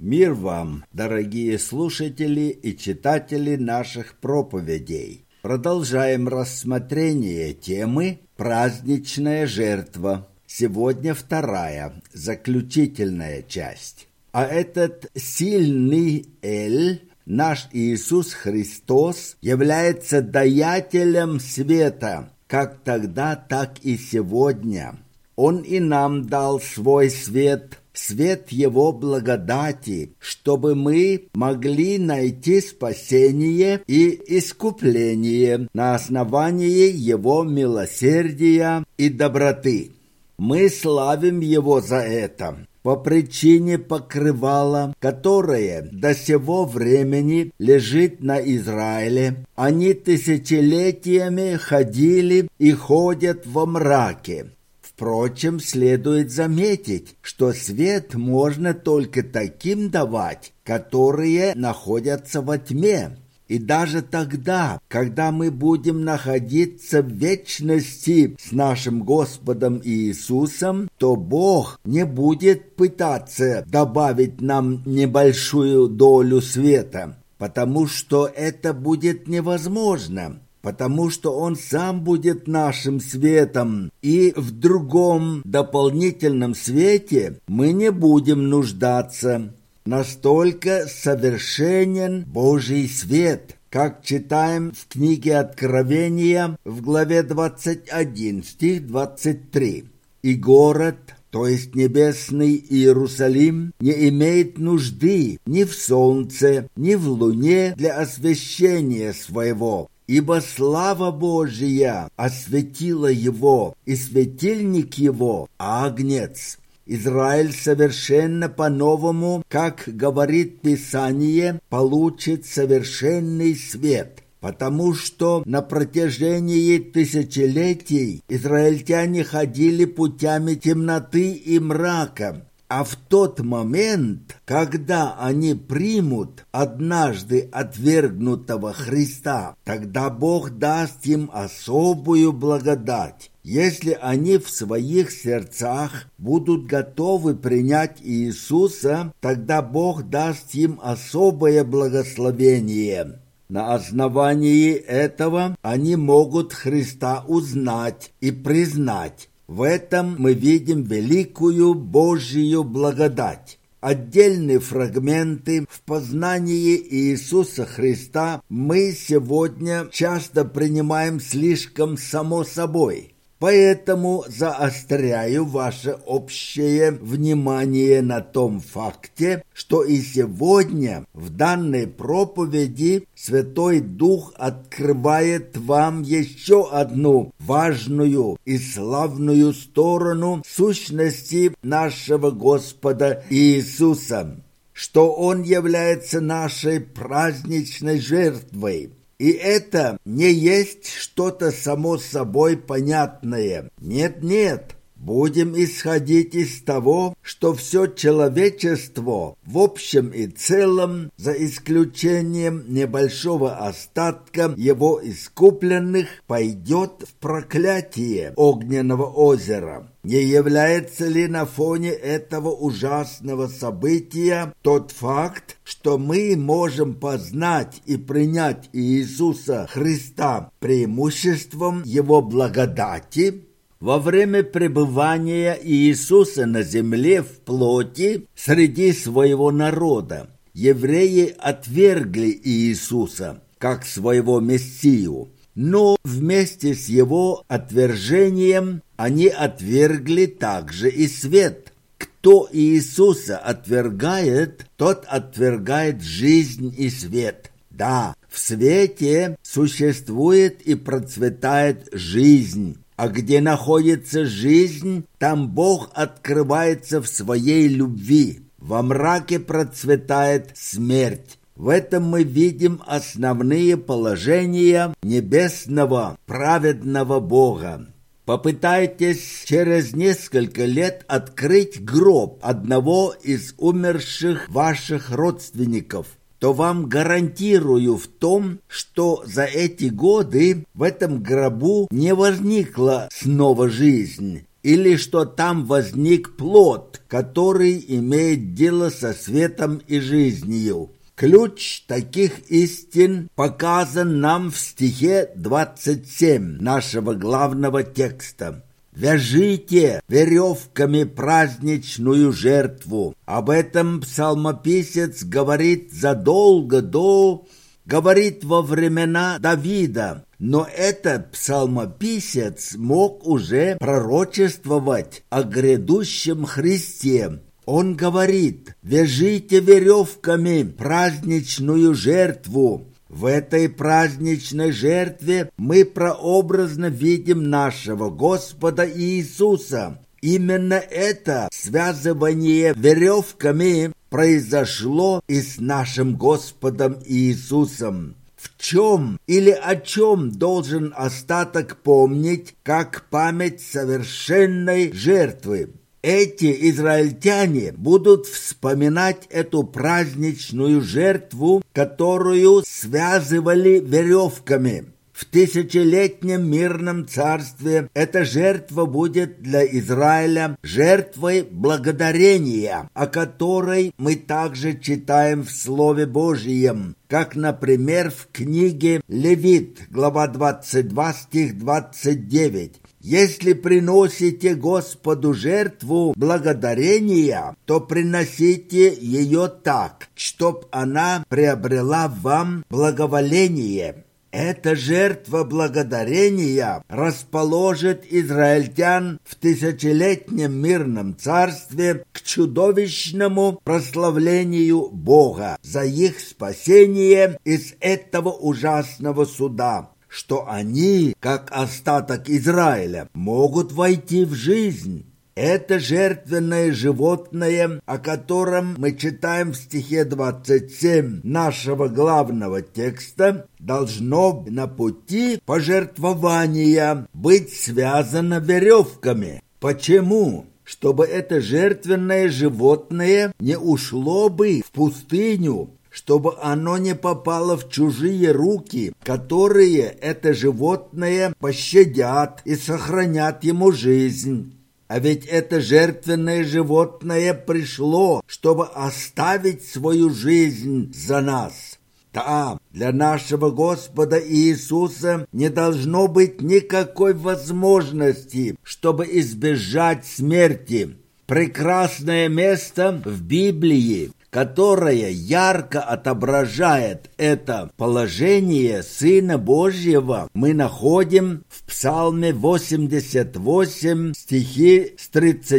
Мир вам, дорогие слушатели и читатели наших проповедей. Продолжаем рассмотрение темы «Праздничная жертва». Сегодня вторая, заключительная часть. А этот сильный Эль, наш Иисус Христос, является даятелем света, как тогда, так и сегодня. Он и нам дал свой свет, свет Его благодати, чтобы мы могли найти спасение и искупление на основании Его милосердия и доброты. Мы славим Его за это, по причине покрывала, которое до сего времени лежит на Израиле. Они тысячелетиями ходили и ходят во мраке. Впрочем, следует заметить, что свет можно только таким давать, которые находятся во тьме. И даже тогда, когда мы будем находиться в вечности с нашим Господом Иисусом, то Бог не будет пытаться добавить нам небольшую долю света, потому что это будет невозможно. Потому что Он сам будет нашим светом, и в другом дополнительном свете мы не будем нуждаться. Настолько совершенен Божий свет, как читаем в книге Откровения в главе 21, стих 23. «И город, то есть небесный Иерусалим, не имеет нужды ни в солнце, ни в луне для освещения своего, ибо слава Божия осветила его, и светильник его – Агнец». Израиль совершенно по-новому, как говорит Писание, получит совершенный свет, потому что на протяжении тысячелетий израильтяне ходили путями темноты и мрака. А в тот момент, когда они примут однажды отвергнутого Христа, тогда Бог даст им особую благодать. Если они в своих сердцах будут готовы принять Иисуса, тогда Бог даст им особое благословение. На основании этого они могут Христа узнать и признать. В этом мы видим великую Божью благодать. Отдельные фрагменты в познании Иисуса Христа мы сегодня часто принимаем слишком само собой. Поэтому заостряю ваше общее внимание на том факте, что и сегодня в данной проповеди Святой Дух открывает вам еще одну важную и славную сторону сущности нашего Господа Иисуса, что Он является нашей праздничной жертвой. И это не есть что-то само собой понятное. Нет, будем исходить из того, что все человечество в общем и целом, за исключением небольшого остатка его искупленных, пойдет в проклятие огненного озера. Не является ли на фоне этого ужасного события тот факт, что мы можем познать и принять Иисуса Христа преимуществом Его благодати? Во время пребывания Иисуса на земле в плоти среди своего народа евреи отвергли Иисуса как своего Мессию, но вместе с Его отвержением они отвергли также и свет. Кто Иисуса отвергает, тот отвергает жизнь и свет. Да, в свете существует и процветает жизнь. А где находится жизнь, там Бог открывается в своей любви. Во мраке процветает смерть. В этом мы видим основные положения небесного, праведного Бога. Попытайтесь через несколько лет открыть гроб одного из умерших ваших родственников, то вам гарантирую в том, что за эти годы в этом гробу не возникла снова жизнь, или что там возник плод, который имеет дело со светом и жизнью. Ключ таких истин показан нам в стихе 27 нашего главного текста. «Вяжите веревками праздничную жертву». Об этом псалмописец говорит задолго до, говорит во времена Давида. Но этот псалмописец мог уже пророчествовать о грядущем Христе. Он говорит: «Вяжите веревками праздничную жертву». В этой праздничной жертве мы прообразно видим нашего Господа Иисуса. Именно это связывание веревками произошло и с нашим Господом Иисусом. В чем или о чем должен остаток помнить, как память совершенной жертвы? Эти израильтяне будут вспоминать эту праздничную жертву, которую связывали веревками. В тысячелетнем мирном царстве эта жертва будет для Израиля жертвой благодарения, о которой мы также читаем в Слове Божьем, как, например, в книге Левит, глава 22, стих 29. «Если приносите Господу жертву благодарения, то приносите ее так, чтоб она приобрела вам благоволение». Эта жертва благодарения расположит израильтян в тысячелетнем мирном царстве к чудовищному прославлению Бога за их спасение из этого ужасного суда, что они, как остаток Израиля, могут войти в жизнь. Это жертвенное животное, о котором мы читаем в стихе 27 нашего главного текста, должно на пути пожертвования быть связано веревками. Почему? Чтобы это жертвенное животное не ушло бы в пустыню, чтобы оно не попало в чужие руки, которые это животное пощадят и сохранят ему жизнь. А ведь это жертвенное животное пришло, чтобы оставить свою жизнь за нас. Да, для нашего Господа Иисуса не должно быть никакой возможности, чтобы избежать смерти. Прекрасное место в Библии, которое ярко отображает это положение Сына Божьего, мы находим в Псалме 88, стихи с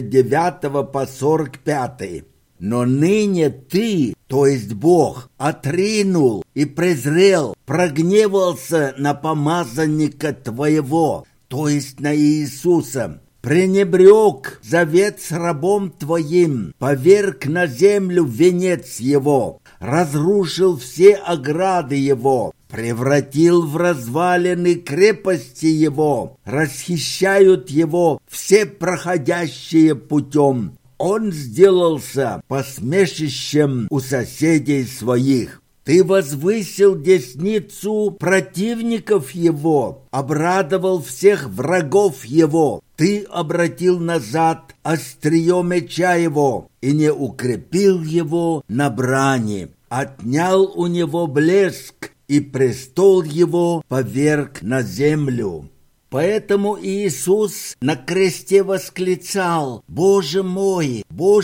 39 по 45. «Но ныне ты, то есть Бог, отринул и презрел, прогневался на помазанника твоего, то есть на Иисуса, пренебрег завет с рабом твоим, поверг на землю венец его, разрушил все ограды его, превратил в развалины крепости его, расхищают его все проходящие путем. Он сделался посмешищем у соседей своих. Ты возвысил десницу противников его, обрадовал всех врагов его. Ты обратил назад острие меча его и не укрепил его на брани. Отнял у него блеск, и престол его поверг на землю. Поэтому Иисус на кресте восклицал: «Боже мой,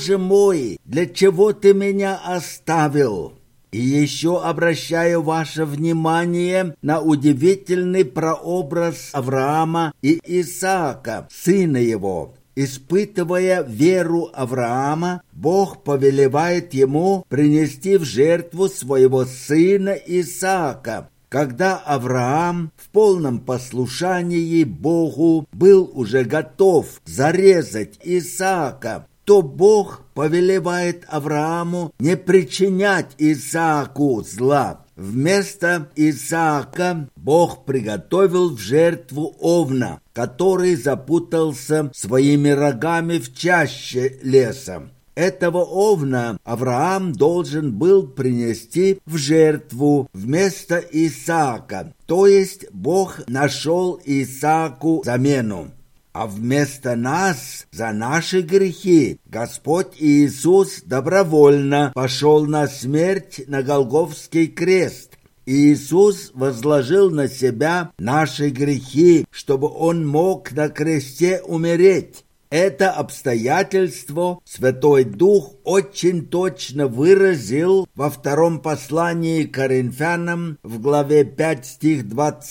для чего ты меня оставил?» И еще обращаю ваше внимание на удивительный прообраз Авраама и Исаака, сына его. Испытывая веру Авраама, Бог повелевает ему принести в жертву своего сына Исаака. Когда Авраам в полном послушании Богу был уже готов зарезать Исаака, то Бог повелевает Аврааму не причинять Исааку зла. Вместо Исаака Бог приготовил в жертву овна, который запутался своими рогами в чаще леса. Этого овна Авраам должен был принести в жертву вместо Исаака, то есть Бог нашел Исааку замену. а вместо нас за наши грехи Господь Иисус добровольно пошел на смерть на Голгофский крест. Иисус возложил на себя наши грехи, чтобы Он мог на кресте умереть. Это обстоятельство Святой Дух очень точно выразил во втором послании к Коринфянам в главе 5, стих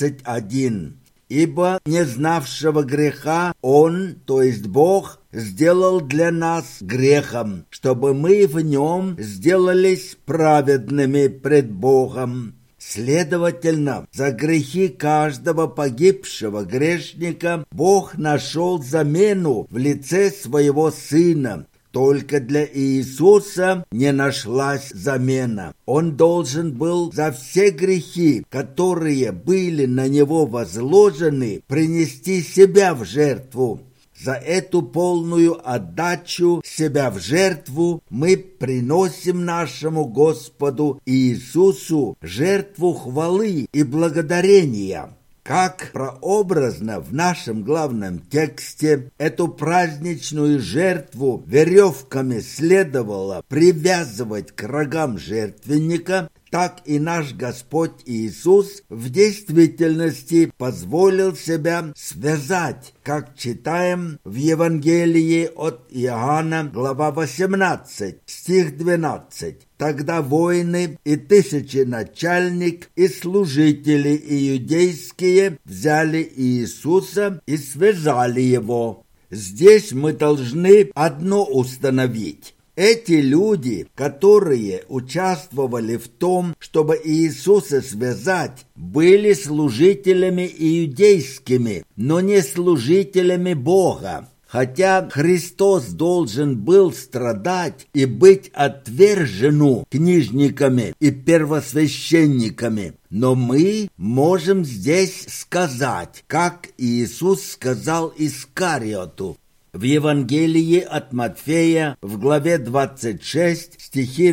21. «Ибо не знавшего греха Он, то есть Бог, сделал для нас грехом, чтобы мы в Нем сделались праведными пред Богом». Следовательно, за грехи каждого погибшего грешника Бог нашел замену в лице своего Сына. Только для Иисуса не нашлась замена. Он должен был за все грехи, которые были на Него возложены, принести себя в жертву. За эту полную отдачу себя в жертву мы приносим нашему Господу Иисусу жертву хвалы и благодарения. Как прообразно в нашем главном тексте эту праздничную жертву веревками следовало привязывать к рогам жертвенника, так и наш Господь Иисус в действительности позволил себя связать, как читаем в Евангелии от Иоанна, глава 18, стих 12. Тогда воины и тысяченачальник и служители иудейские взяли Иисуса и связали его. Здесь мы должны одно установить. Эти люди, которые участвовали в том, чтобы Иисуса связать, были служителями иудейскими, но не служителями Бога. Хотя Христос должен был страдать и быть отвержену книжниками и первосвященниками, но мы можем здесь сказать, как Иисус сказал Искариоту. В Евангелии от Матфея в главе 26, стихи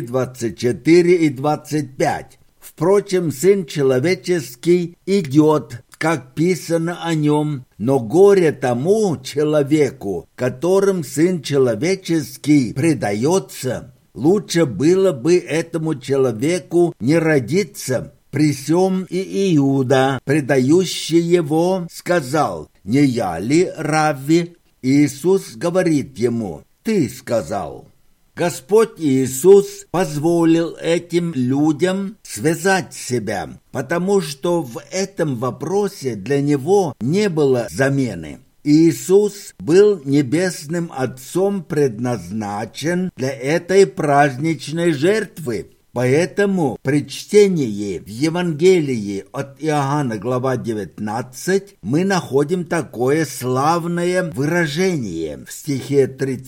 24 и 25. «Впрочем, Сын Человеческий идет, как писано о нем, но горе тому человеку, которым Сын Человеческий предается. Лучше было бы этому человеку не родиться». При сем и Иуда, предающий его, сказал: «Не я ли, Равви?» Иисус говорит ему: «Ты сказал». Господь Иисус позволил этим людям связать себя, потому что в этом вопросе для Него не было замены. Иисус был небесным Отцом предназначен для этой праздничной жертвы. Поэтому при чтении в Евангелии от Иоанна, глава 19, мы находим такое славное выражение в стихе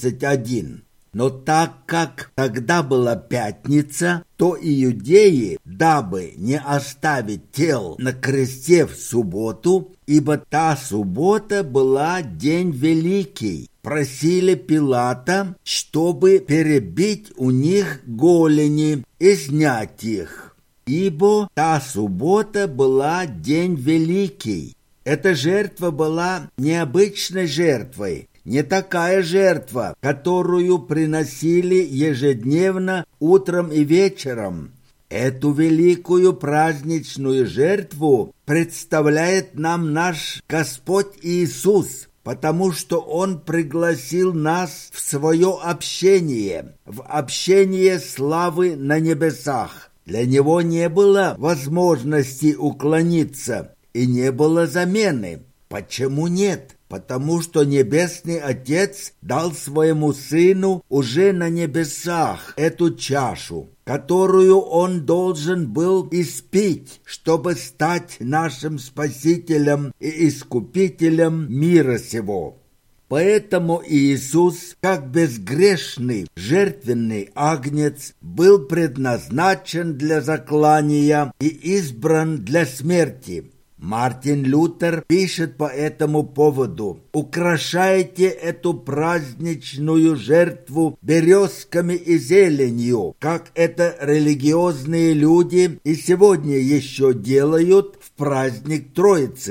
31. «Но так как тогда была пятница, то иудеи, дабы не оставить тел на кресте в субботу, ибо та суббота была день великий, просили Пилата, чтобы перебить у них голени и снять их, ибо та суббота была день великий». Эта жертва была необычной жертвой, не такая жертва, которую приносили ежедневно утром и вечером. Эту великую праздничную жертву представляет нам наш Господь Иисус, потому что Он пригласил нас в свое общение, в общение славы на небесах. Для Него не было возможности уклониться и не было замены. Почему нет? Потому что Небесный Отец дал своему Сыну уже на небесах эту чашу, которую Он должен был испить, чтобы стать нашим Спасителем и Искупителем мира сего. Поэтому Иисус, как безгрешный жертвенный агнец, был предназначен для заклания и избран для смерти. Мартин Лютер пишет по этому поводу: «Украшайте эту праздничную жертву березками и зеленью, как это религиозные люди и сегодня еще делают в праздник Троицы».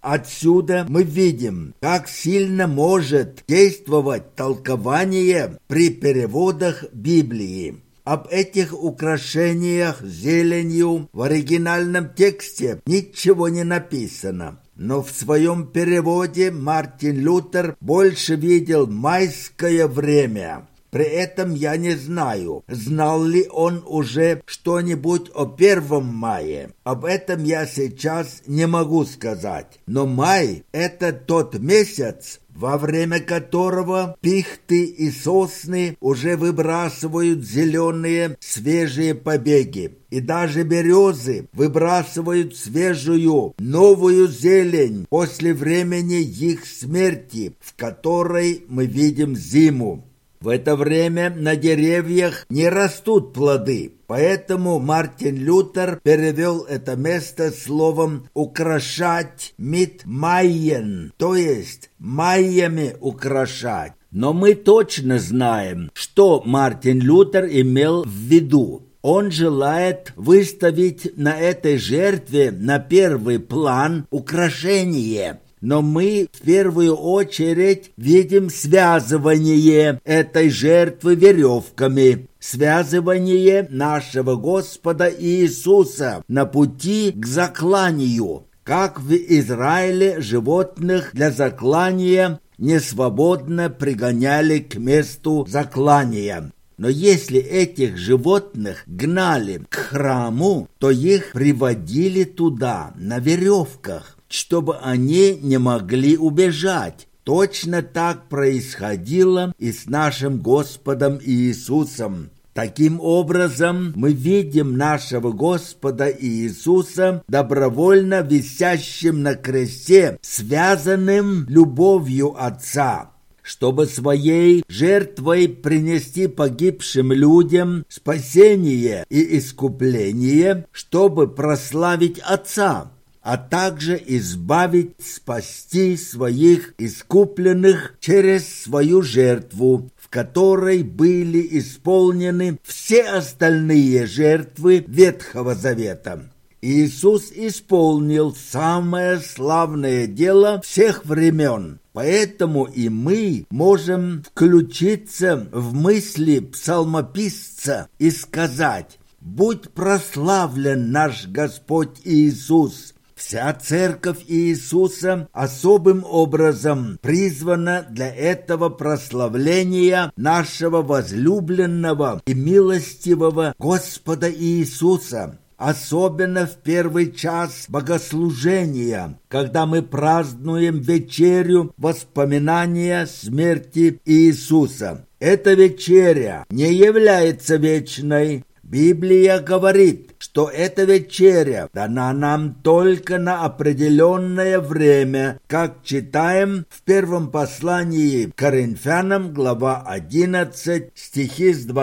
Отсюда мы видим, как сильно может действовать толкование при переводах Библии. Об этих украшениях зеленью в оригинальном тексте ничего не написано. Но в своем переводе Мартин Лютер больше видел майское время. При этом я не знаю, знал ли он уже что-нибудь о 1 мае. Об этом я сейчас не могу сказать. Но май – это тот месяц, во время которого пихты и сосны уже выбрасывают зеленые свежие побеги. И даже березы выбрасывают свежую, новую зелень после времени их смерти, в которой мы видим зиму. В это время на деревьях не растут плоды, поэтому Мартин Лютер перевел это место словом «украшать» mit Maien, то есть майями украшать. Но мы точно знаем, что Мартин Лютер имел в виду. Он желает выставить на этой жертве на первый план украшение. Но мы в первую очередь видим связывание этой жертвы веревками, связывание нашего Господа Иисуса на пути к закланию. Как в Израиле животных для заклания несвободно пригоняли к месту заклания. Но если этих животных гнали к храму, то их приводили туда на веревках, чтобы они не могли убежать. Точно так происходило и с нашим Господом Иисусом. Таким образом, мы видим нашего Господа Иисуса добровольно висящим на кресте, связанным любовью Отца, чтобы своей жертвой принести погибшим людям спасение и искупление, чтобы прославить Отца, а также избавить, спасти своих искупленных через свою жертву, в которой были исполнены все остальные жертвы Ветхого Завета. Иисус исполнил самое славное дело всех времен, поэтому и мы можем включиться в мысли псалмописца и сказать: «Будь прославлен наш Господь Иисус». Вся церковь Иисуса особым образом призвана для этого прославления нашего возлюбленного и милостивого Господа Иисуса. Особенно в первый час богослужения, когда мы празднуем вечерю воспоминания смерти Иисуса. Эта вечеря не является вечной. Библия говорит, что эта вечеря дана нам только на определенное время, как читаем в первом послании к Коринфянам, глава 11, стихи с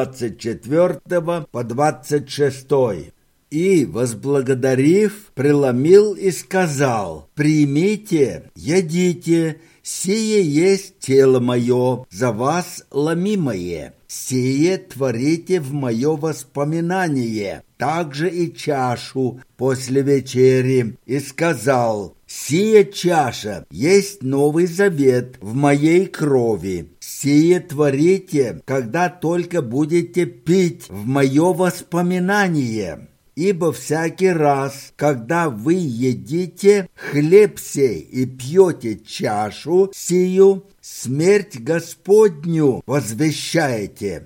24 по 26. «И, возблагодарив, преломил и сказал: примите, едите, сие есть тело мое, за вас ломимое. Сие творите в мое воспоминание, также и чашу после вечери, и сказал: сия чаша есть новый завет в моей крови. Сие творите, когда только будете пить в мое воспоминание. Ибо всякий раз, когда вы едите хлеб сей и пьете чашу сию, смерть Господню возвещаете,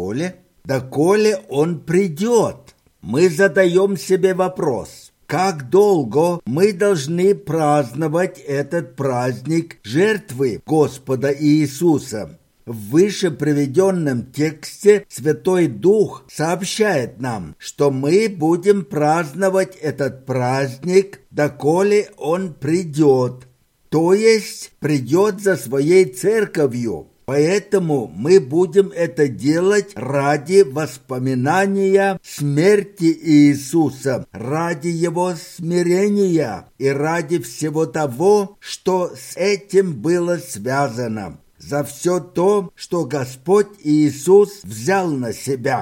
доколе Он придет». Мы задаем себе вопрос: как долго мы должны праздновать этот праздник жертвы Господа Иисуса? В выше приведенном тексте Святой Дух сообщает нам, что мы будем праздновать этот праздник, доколе Он придет, то есть придет за своей церковью. Поэтому мы будем это делать ради воспоминания смерти Иисуса, ради Его смирения и ради всего того, что с этим было связано. За все то, что Господь Иисус взял на себя.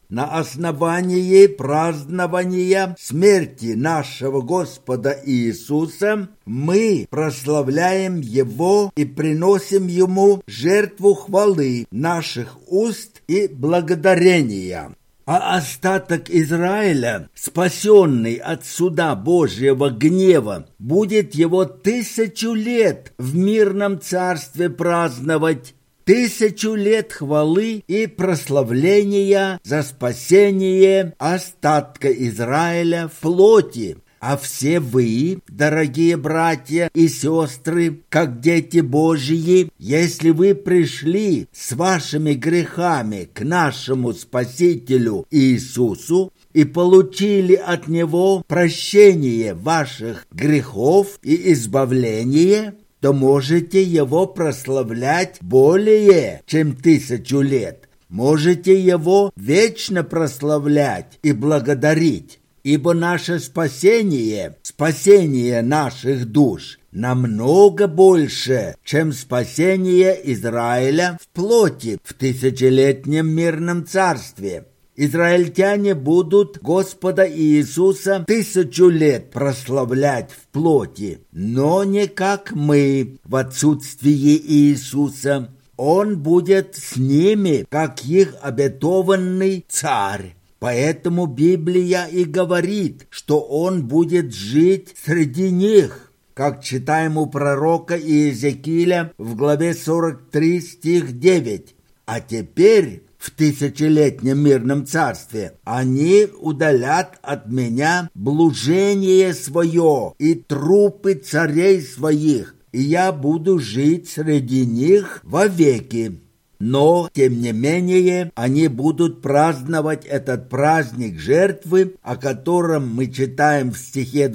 На основании празднования смерти нашего Господа Иисуса мы прославляем Его и приносим Ему жертву хвалы наших уст и благодарения. А остаток Израиля, спасенный от суда Божьего гнева, будет его 1000 лет в мирном царстве праздновать, 1000 лет хвалы и прославления за спасение остатка Израиля в плоти. А все вы, дорогие братья и сестры, как дети Божьи, если вы пришли с вашими грехами к нашему Спасителю Иисусу и получили от Него прощение ваших грехов и избавление, то можете Его прославлять более чем 1000 лет. Можете Его вечно прославлять и благодарить. Ибо наше спасение, спасение наших душ, намного больше, чем спасение Израиля в плоти в 1000-летнем мирном царстве. Израильтяне будут Господа Иисуса 1000 лет прославлять в плоти, но не как мы в отсутствии Иисуса. Он будет с ними, как их обетованный царь. Поэтому Библия и говорит, что он будет жить среди них, как читаем у пророка Иезекииля в главе 43, стих 9. А теперь в 1000-летнем мирном царстве они удалят от меня блужение свое и трупы царей своих, и я буду жить среди них вовеки. Но, тем не менее, они будут праздновать этот праздник жертвы, о котором мы читаем в стихе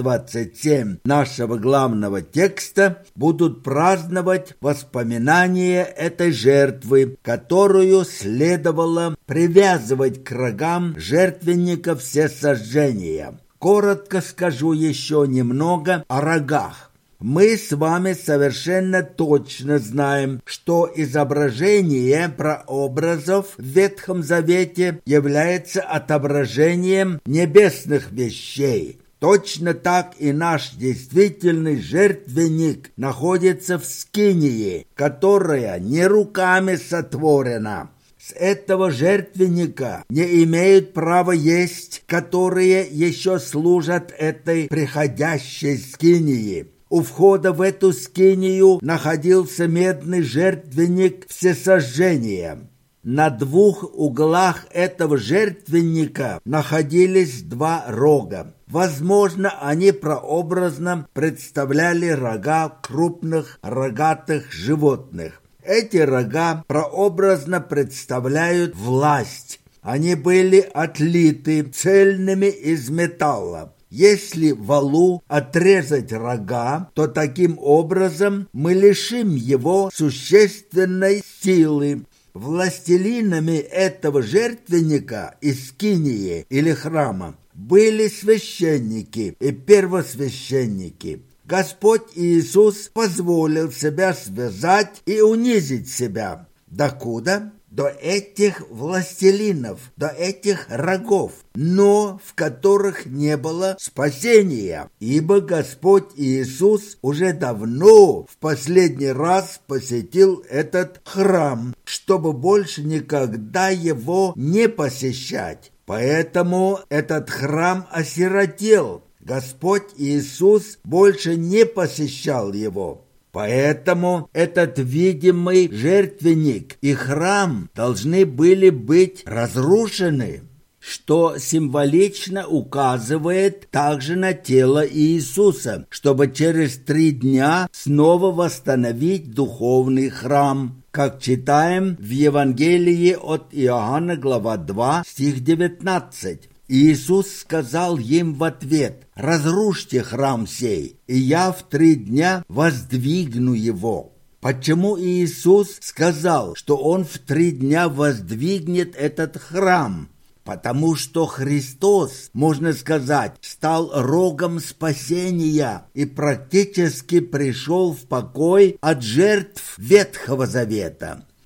27 нашего главного текста, будут праздновать воспоминание этой жертвы, которую следовало привязывать к рогам жертвенника всесожжения. Коротко скажу еще немного о рогах. Мы с вами совершенно точно знаем, что изображение прообразов в Ветхом Завете является отображением небесных вещей. Точно так и наш действительный жертвенник находится в скинии, которая не руками сотворена. С этого жертвенника не имеют права есть, которые еще служат этой приходящей скинии. У входа в эту скинию находился медный жертвенник всесожжения. На 2 углах этого жертвенника находились 2 рога. Возможно, они прообразно представляли рога крупных рогатых животных. Эти рога прообразно представляют власть. Они были отлиты цельными из металла. Если валу отрезать рога, то таким образом мы лишим его существенной силы. Властелинами этого жертвенника из скинии или храма были священники и первосвященники. Господь Иисус позволил себя связать и унизить себя. Докуда? До этих властелинов, до этих рогов, но в которых не было спасения, ибо Господь Иисус уже давно в последний раз посетил этот храм, чтобы больше никогда его не посещать. Поэтому этот храм осиротел. Господь Иисус больше не посещал его. Поэтому этот видимый жертвенник и храм должны были быть разрушены, что символично указывает также на тело Иисуса, чтобы через 3 дня снова восстановить духовный храм, как читаем в Евангелии от Иоанна, глава 2, стих 19. Иисус сказал им в ответ: «Разрушьте храм сей, и я в 3 дня воздвигну его». Почему Иисус сказал, что Он в 3 дня воздвигнет этот храм? Потому что Христос, можно сказать, стал рогом спасения и практически пришел в покой от жертв Ветхого Завета.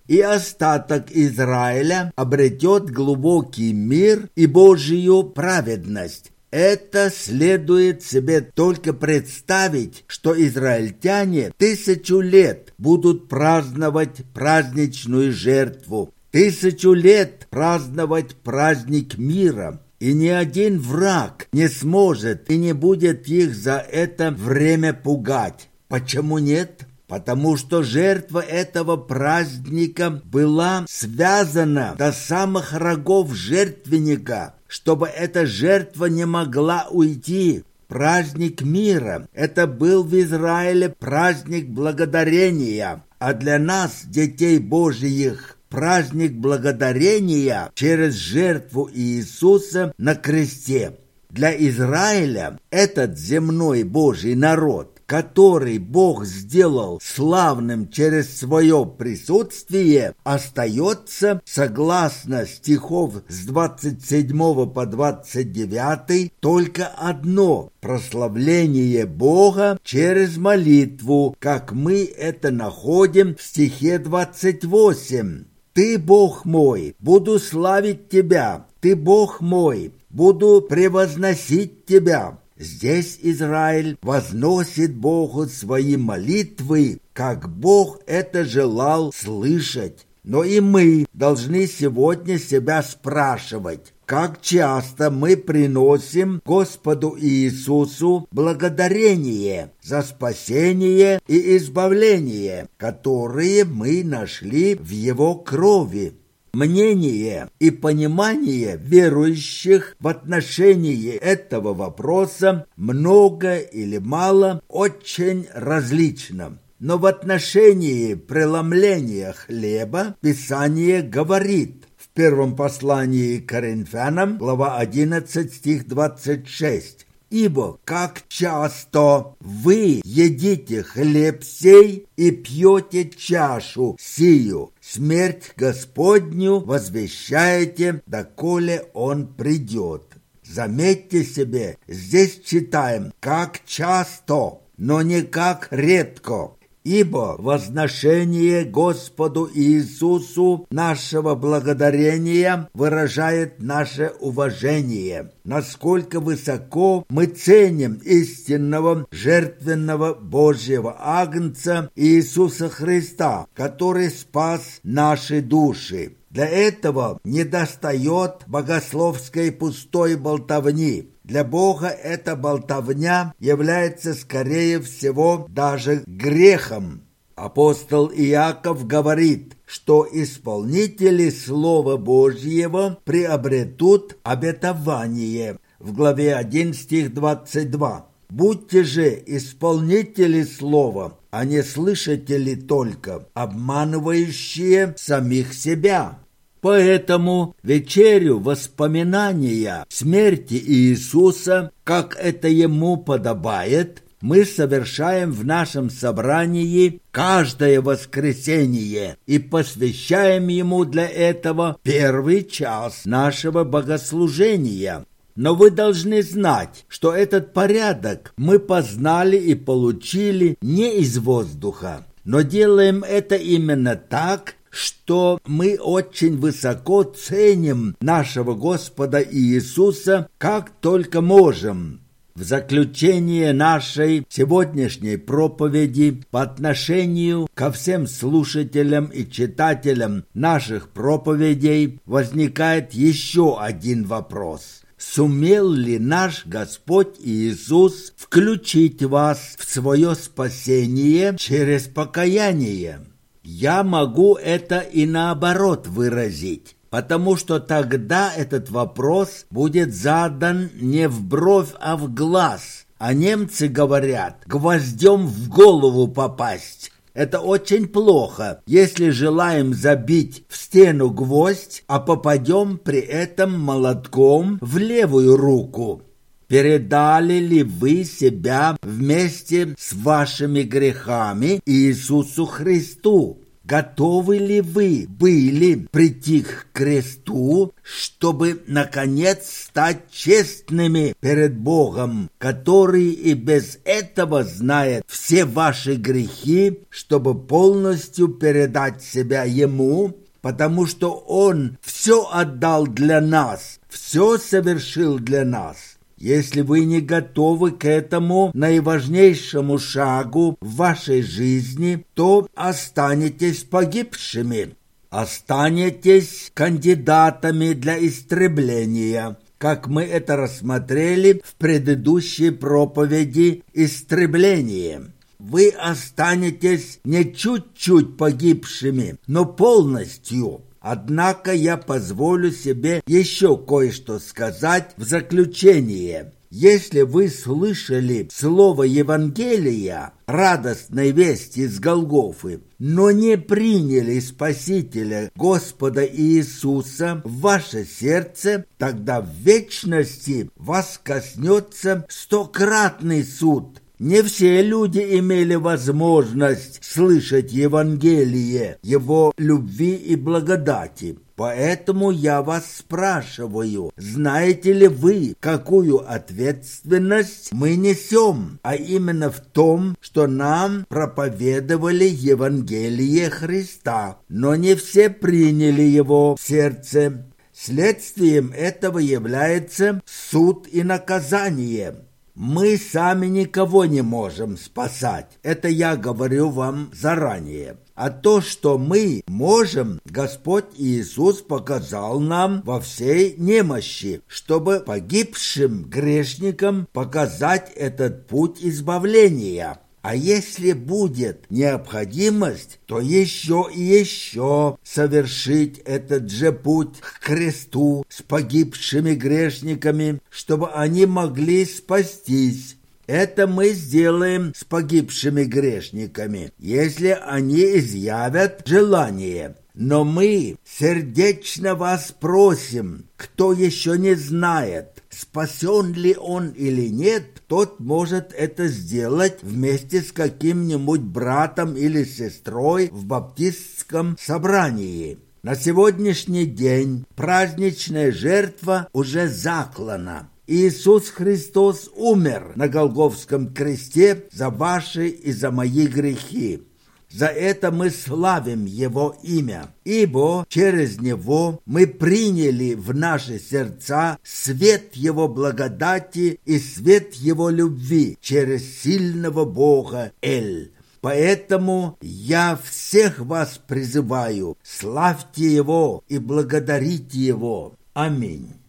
и остаток Израиля обретет глубокий мир и Божию праведность. Это следует себе только представить, что израильтяне 1000 лет будут праздновать праздничную жертву, 1000 лет праздновать праздник мира, и ни один враг не сможет и не будет их за это время пугать. Почему нет? Потому что жертва этого праздника была связана до самых рогов жертвенника, чтобы эта жертва не могла уйти. Праздник мира – это был в Израиле праздник благодарения, а для нас, детей Божиих, праздник благодарения через жертву Иисуса на кресте. Для Израиля этот земной Божий народ, который Бог сделал славным через свое присутствие, остается, согласно стихов с 27 по 29, только одно – прославление Бога через молитву, как мы это находим в стихе 28. «Ты, Бог мой, буду славить Тебя, Ты, Бог мой, буду превозносить Тебя». Здесь Израиль возносит Богу свои молитвы, как Бог это желал слышать. Но и мы должны сегодня себя спрашивать, как часто мы приносим Господу Иисусу благодарение за спасение и избавление, которые мы нашли в Его крови. Мнение и понимание верующих в отношении этого вопроса, много или мало, очень различно. Но в отношении преломления хлеба Писание говорит в первом послании к Коринфянам, глава 11, стих 26. «Ибо как часто вы едите хлеб сей и пьете чашу сию, смерть Господню возвещаете, доколе Он придет». Заметьте себе, здесь читаем «как часто», но не «как редко». Ибо возношение Господу Иисусу нашего благодарения выражает наше уважение, насколько высоко мы ценим истинного жертвенного Божьего Агнца Иисуса Христа, который спас наши души. Для этого недостает богословской пустой болтовни. Для Бога эта болтовня является, скорее всего, даже грехом. Апостол Иаков говорит, что исполнители Слова Божьего приобретут обетование. В главе 1, стих 22. «Будьте же исполнители Слова, а не слышатели только, обманывающие самих себя». Поэтому вечерю воспоминания смерти Иисуса, как это Ему подобает, мы совершаем в нашем собрании каждое воскресенье и посвящаем Ему для этого первый час нашего богослужения. Но вы должны знать, что этот порядок мы познали и получили не из воздуха, но делаем это именно так, что мы очень высоко ценим нашего Господа Иисуса, как только можем. В заключение нашей сегодняшней проповеди по отношению ко всем слушателям и читателям наших проповедей возникает еще один вопрос. Сумел ли наш Господь Иисус включить вас в свое спасение через покаяние? Я могу это и наоборот выразить, потому что тогда этот вопрос будет задан не в бровь, а в глаз. А немцы говорят, гвоздем в голову попасть. Это очень плохо, если желаем забить в стену гвоздь, а попадем при этом молотком в левую руку. Передали ли вы себя вместе с вашими грехами Иисусу Христу? Готовы ли вы были прийти к кресту, чтобы, наконец, стать честными перед Богом, который и без этого знает все ваши грехи, чтобы полностью передать себя Ему, потому что Он все отдал для нас, все совершил для нас? Если вы не готовы к этому наиважнейшему шагу в вашей жизни, то останетесь погибшими, останетесь кандидатами для истребления, как мы это рассмотрели в предыдущей проповеди «Истребление». Вы останетесь не чуть-чуть погибшими, но полностью. Однако я позволю себе еще кое-что сказать в заключение. Если вы слышали слово Евангелия, радостной вести из Голгофы, но не приняли Спасителя Господа Иисуса в ваше сердце, тогда в вечности вас коснется стократный суд. Не все люди имели возможность слышать Евангелие, Его любви и благодати. Поэтому я вас спрашиваю, знаете ли вы, какую ответственность мы несем, а именно в том, что нам проповедовали Евангелие Христа, но не все приняли его в сердце. Следствием этого является суд и наказание. Мы сами никого не можем спасать, это я говорю вам заранее. А то, что мы можем, Господь Иисус показал нам во всей немощи, чтобы погибшим грешникам показать этот путь избавления. А если будет необходимость, то еще и еще совершить этот же путь к кресту с погибшими грешниками, чтобы они могли спастись. Это мы сделаем с погибшими грешниками, если они изъявят желание. Но мы сердечно вас просим, кто еще не знает, спасен ли он или нет, тот может это сделать вместе с каким-нибудь братом или сестрой в баптистском собрании. На сегодняшний день праздничная жертва уже заклана. Иисус Христос умер на Голгофском кресте за ваши и за мои грехи. За это мы славим Его имя, ибо через Него мы приняли в наши сердца свет Его благодати и свет Его любви через сильного Бога Эль. Поэтому я всех вас призываю, славьте Его и благодарите Его. Аминь.